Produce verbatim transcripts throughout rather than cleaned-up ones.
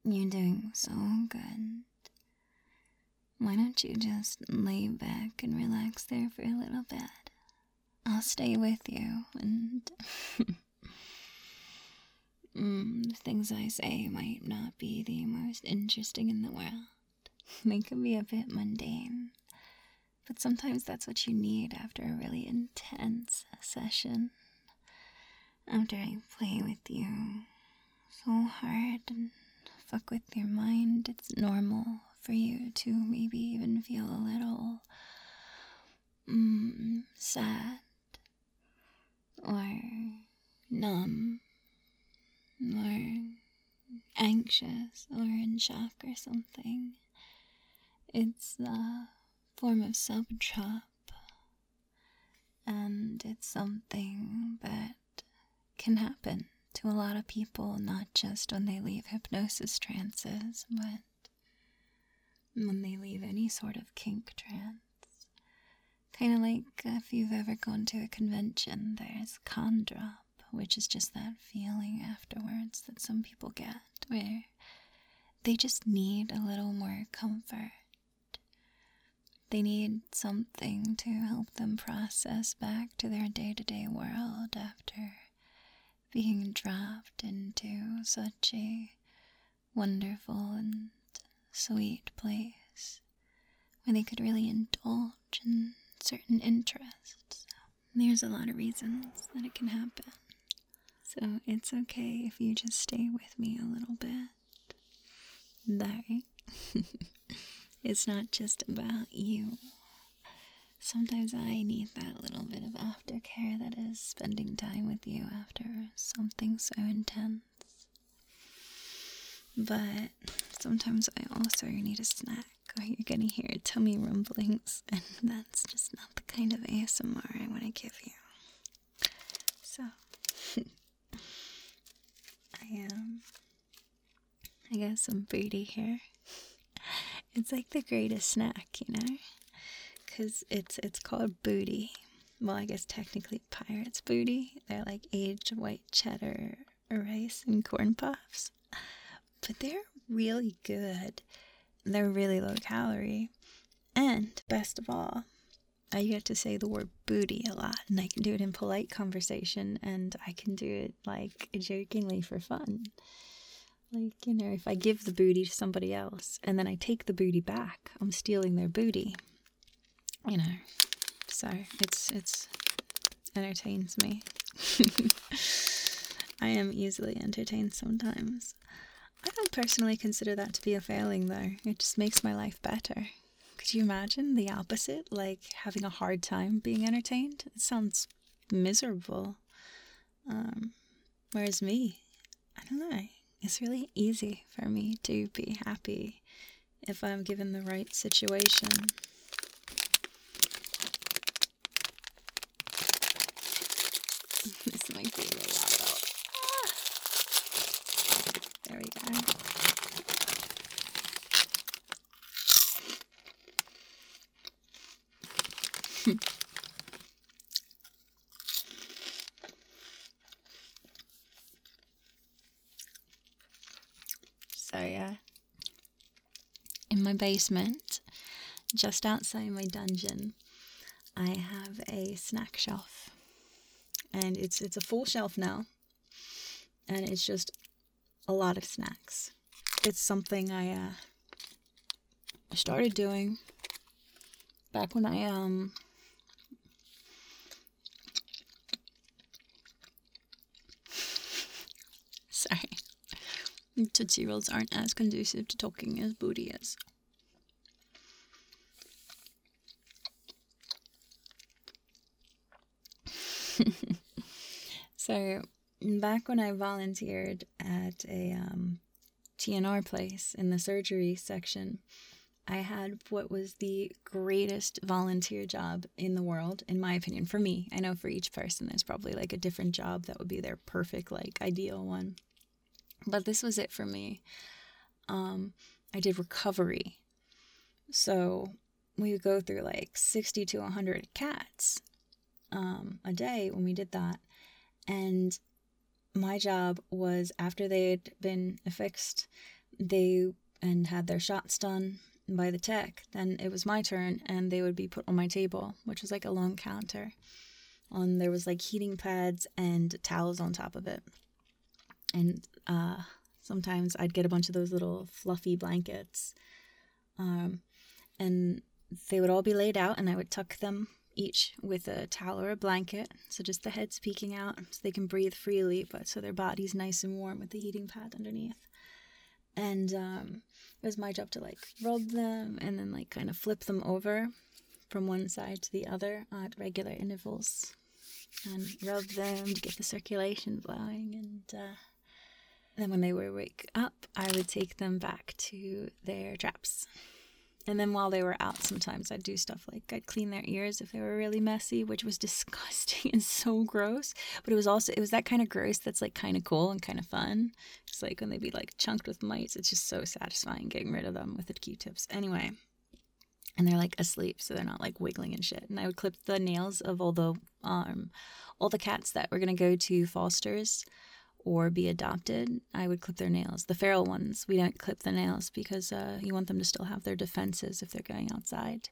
You're doing so good. Why don't you just lay back and relax there for a little bit? I'll stay with you, and mm, the things I say might not be the most interesting in the world. They can be a bit mundane, but sometimes that's what you need after a really intense session. After I play with you so hard and fuck with your mind, it's normal for you to maybe even feel a little mm, sad or numb or anxious or in shock or something. It's a form of self-drop, and it's something that can happen to a lot of people, not just when they leave hypnosis trances, but when they leave any sort of kink trance. Kind of like if you've ever gone to a convention, there's con drop, which is just that feeling afterwards that some people get, where they just need a little more comfort. They need something to help them process back to their day-to-day world after being dropped into such a wonderful and sweet place where they could really indulge in certain interests. There's a lot of reasons that it can happen. So it's okay if you just stay with me a little bit. Though, it's not just about you. Sometimes I need that little bit of aftercare that is spending time with you after something so intense. But sometimes I also need a snack, or you're gonna hear tummy rumblings, and that's just not the kind of A S M R I want to give you. So, I am, I got some booty here. It's like the greatest snack, you know? Because it's, it's called booty. Well, I guess technically pirate's booty. They're like aged white cheddar, rice, and corn puffs. But they're really good. They're really low calorie. And best of all, I get to say the word booty a lot. And I can do it in polite conversation. And I can do it, like, jokingly for fun. Like, you know, if I give the booty to somebody else and then I take the booty back, I'm stealing their booty. You know. So, it's, it's, entertains me. I am easily entertained sometimes. I don't personally consider that to be a failing, though. It just makes my life better. Could you imagine the opposite? Like, having a hard time being entertained? It sounds miserable. Um, whereas me, I don't know. It's really easy for me to be happy if I'm given the right situation. This is my favorite lotto. There we go. So yeah, in my basement, just outside my dungeon, I have a snack shelf, and it's it's a full shelf now, and it's just a lot of snacks. It's something I uh, started doing back when I um sorry. Tootsie Rolls aren't as conducive to talking as booty is. So, back when I volunteered at a um, T N R place in the surgery section, I had what was the greatest volunteer job in the world, in my opinion, for me. I know for each person there's probably like a different job that would be their perfect, like, ideal one. But this was it for me. Um, I did recovery. So we would go through like sixty to one hundred cats um, a day when we did that. And my job was, after they had been affixed they and had their shots done by the tech, then it was my turn, and they would be put on my table, which was like a long counter. On there was like heating pads and towels on top of it, and uh, sometimes I'd get a bunch of those little fluffy blankets, um, and they would all be laid out, and I would tuck them each with a towel or a blanket, so just the heads peeking out so they can breathe freely, but so their body's nice and warm with the heating pad underneath. And um, it was my job to like rub them and then like kind of flip them over from one side to the other at regular intervals and rub them to get the circulation flowing. And uh, then when they would wake up, I would take them back to their traps. And then while they were out, sometimes I'd do stuff like I'd clean their ears if they were really messy, which was disgusting and so gross. But it was also, it was that kind of gross that's like kind of cool and kind of fun. It's like when they'd be like chunked with mites, it's just so satisfying getting rid of them with the Q-tips. Anyway, and they're like asleep, so they're not like wiggling and shit. And I would clip the nails of all the, um, all the cats that were going to go to fosters or be adopted. I would clip their nails. The feral ones, we don't clip the nails because uh, you want them to still have their defenses if they're going outside.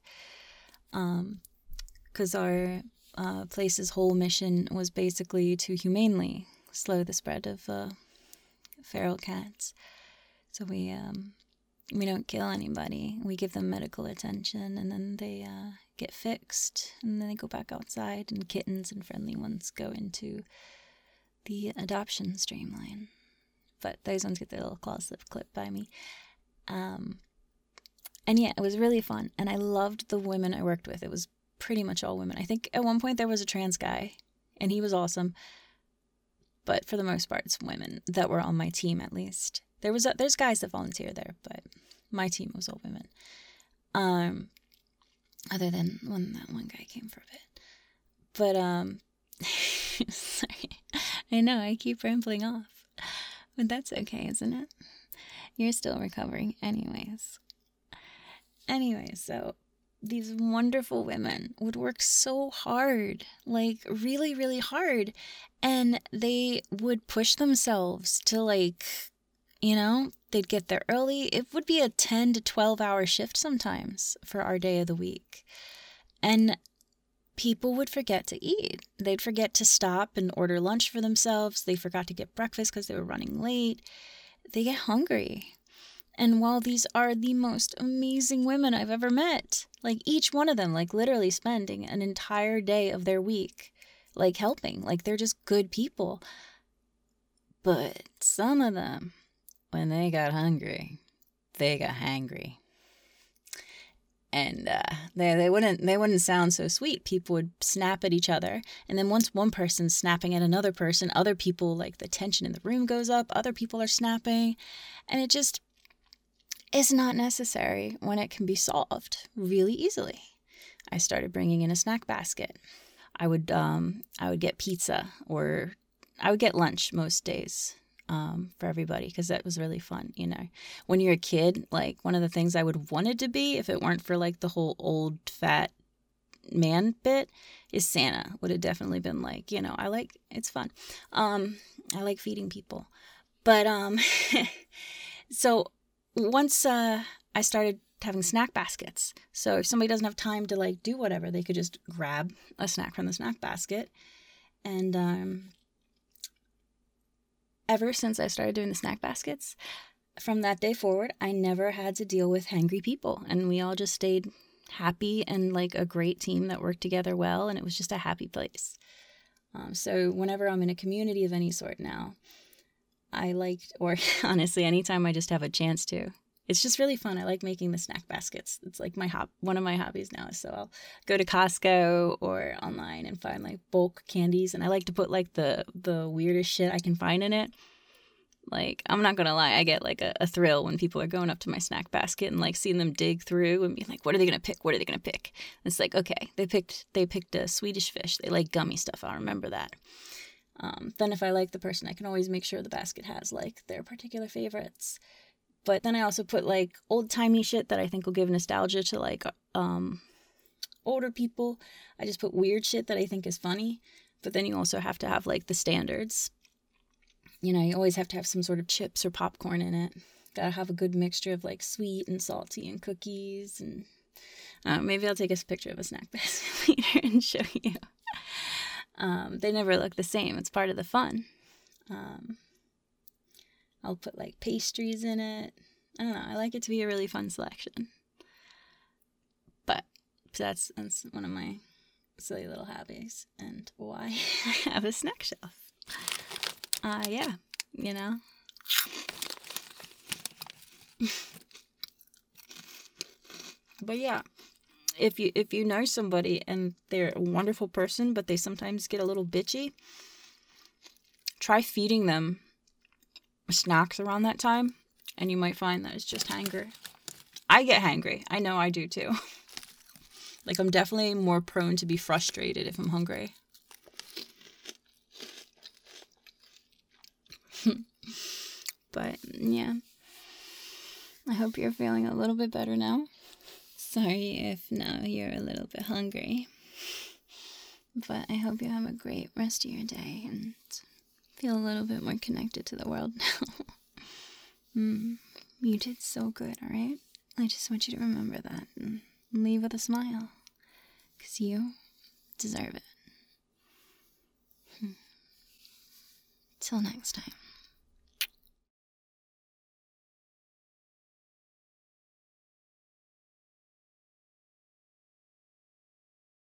Um, because our uh, place's whole mission was basically to humanely slow the spread of uh, feral cats. So we um, we don't kill anybody. We give them medical attention, and then they uh, get fixed, and then they go back outside, and kittens and friendly ones go into the adoption streamline. But those ones get their little claws slip clipped by me. Um, and yeah, it was really fun. And I loved the women I worked with. It was pretty much all women. I think at one point there was a trans guy, and he was awesome. But for the most part, it's women that were on my team, at least. There was a, there's guys that volunteer there, but my team was all women. Um, other than when that one guy came for a bit. But, um... sorry, I know I keep rambling off, but that's okay, isn't it? You're still recovering anyways. Anyway, so these wonderful women would work so hard, like really, really hard, and they would push themselves to like, you know, they'd get there early. It would be a ten to twelve hour shift sometimes for our day of the week. And people would forget to eat. They'd forget to stop and order lunch for themselves. They forgot to get breakfast because they were running late. They get hungry. And while these are the most amazing women I've ever met, like each one of them, like literally spending an entire day of their week, like helping, like they're just good people. But some of them, when they got hungry, they got hangry. And uh, they they wouldn't they wouldn't sound so sweet. People would snap at each other, and then once one person's snapping at another person, other people, like the tension in the room goes up. Other people are snapping, and it just is not necessary when it can be solved really easily. I started bringing in a snack basket. I would um I would get pizza, or I would get lunch most days. Um, for everybody, because that was really fun, you know. When you're a kid, like one of the things I would have wanted to be, if it weren't for like the whole old fat man bit, is Santa. Would have definitely been like, you know, I like, it's fun. Um, I like feeding people. But um, so once uh, I started having snack baskets, so if somebody doesn't have time to like do whatever, they could just grab a snack from the snack basket. And um ever since I started doing the snack baskets, from that day forward, I never had to deal with hangry people. And we all just stayed happy and like a great team that worked together well. And it was just a happy place. Um, so whenever I'm in a community of any sort now, I like, or honestly, anytime I just have a chance to, it's just really fun. I like making the snack baskets. It's like my hop, one of my hobbies now. So I'll go to Costco or online and find like bulk candies. And I like to put like the, the weirdest shit I can find in it. Like, I'm not going to lie. I get like a, a thrill when people are going up to my snack basket and like seeing them dig through and being like, what are they going to pick? What are they going to pick? And it's like, okay, they picked, they picked a Swedish fish. They like gummy stuff. I'll remember that. Um, then if I like the person, I can always make sure the basket has like their particular favorites. But then I also put like old-timey shit that I think will give nostalgia to like um, older people. I just put weird shit that I think is funny. But then you also have to have like the standards. You know, you always have to have some sort of chips or popcorn in it. Gotta have a good mixture of like sweet and salty and cookies. And uh, maybe I'll take a picture of a snack basket later and show you. Um, they never look the same. It's part of the fun. Um, I'll put like pastries in it. I don't know. I like it to be a really fun selection. But that's, that's one of my silly little hobbies and why I have a snack shelf. Uh, yeah, you know. But yeah, if you if you know somebody and they're a wonderful person, but they sometimes get a little bitchy, try feeding them snacks around that time, and you might find that it's just hunger. I get hangry. I know I do too. Like, I'm definitely more prone to be frustrated if I'm hungry. But yeah, I hope you're feeling a little bit better now. Sorry if now you're a little bit hungry, but I hope you have a great rest of your day and feel a little bit more connected to the world now. mm, you did so good, alright? I just want you to remember that and leave with a smile, because you deserve it. Hmm. Till next time.